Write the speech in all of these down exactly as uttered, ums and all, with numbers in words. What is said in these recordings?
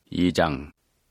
이 장.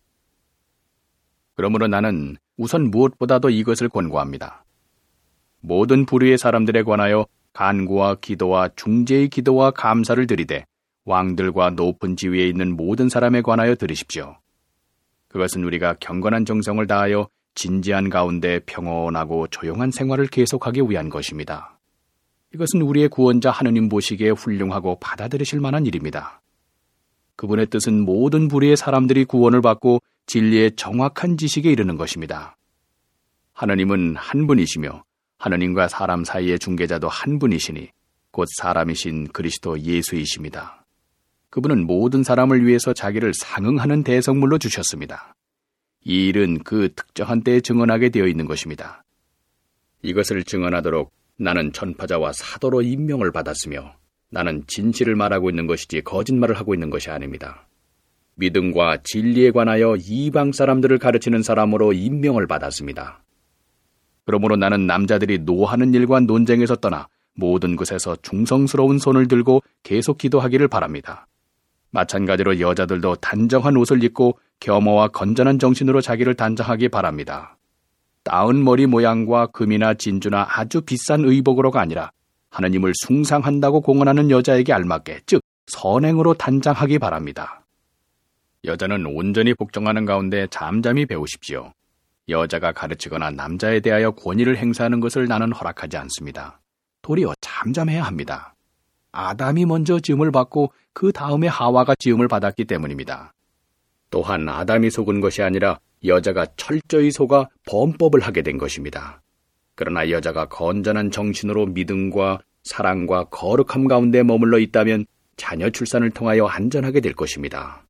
그러므로 나는 우선 무엇보다도 이것을 권고합니다. 모든 부류의 사람들에 관하여 간구와 기도와 중재의 기도와 감사를 드리되 왕들과 높은 지위에 있는 모든 사람에 관하여 들으십시오. 그것은 우리가 경건한 정성을 다하여 진지한 가운데 평온하고 조용한 생활을 계속하기 위한 것입니다. 이것은 우리의 구원자 하느님 보시기에 훌륭하고 받아들이실 만한 일입니다. 그분의 뜻은 모든 부류의 사람들이 구원을 받고 진리의 정확한 지식에 이르는 것입니다. 하느님은 한 분이시며 하느님과 사람 사이의 중개자도 한 분이시니 곧 사람이신 그리스도 예수이십니다. 그분은 모든 사람을 위해서 자기를 상응하는 대성물로 주셨습니다. 이 일은 그 특정한 때에 증언하게 되어 있는 것입니다. 이것을 증언하도록 나는 전파자와 사도로 임명을 받았으며 나는 진실을 말하고 있는 것이지 거짓말을 하고 있는 것이 아닙니다. 믿음과 진리에 관하여 이방 사람들을 가르치는 사람으로 임명을 받았습니다. 그러므로 나는 남자들이 노하는 일과 논쟁에서 떠나 모든 것에서 중성스러운 손을 들고 계속 기도하기를 바랍니다. 마찬가지로 여자들도 단정한 옷을 입고 겸허와 건전한 정신으로 자기를 단장하기 바랍니다. 따은 머리 모양과 금이나 진주나 아주 비싼 의복으로가 아니라 하느님을 숭상한다고 공언하는 여자에게 알맞게, 즉 선행으로 단장하기 바랍니다. 여자는 온전히 복종하는 가운데 잠잠히 배우십시오. 여자가 가르치거나 남자에 대하여 권위를 행사하는 것을 나는 허락하지 않습니다. 도리어 잠잠해야 합니다. 아담이 먼저 지음을 받고 그 다음에 하와가 지음을 받았기 때문입니다. 또한 아담이 속은 것이 아니라 여자가 철저히 속아 범법을 하게 된 것입니다. 그러나 여자가 건전한 정신으로 믿음과 사랑과 거룩함 가운데 머물러 있다면 자녀 출산을 통하여 안전하게 될 것입니다.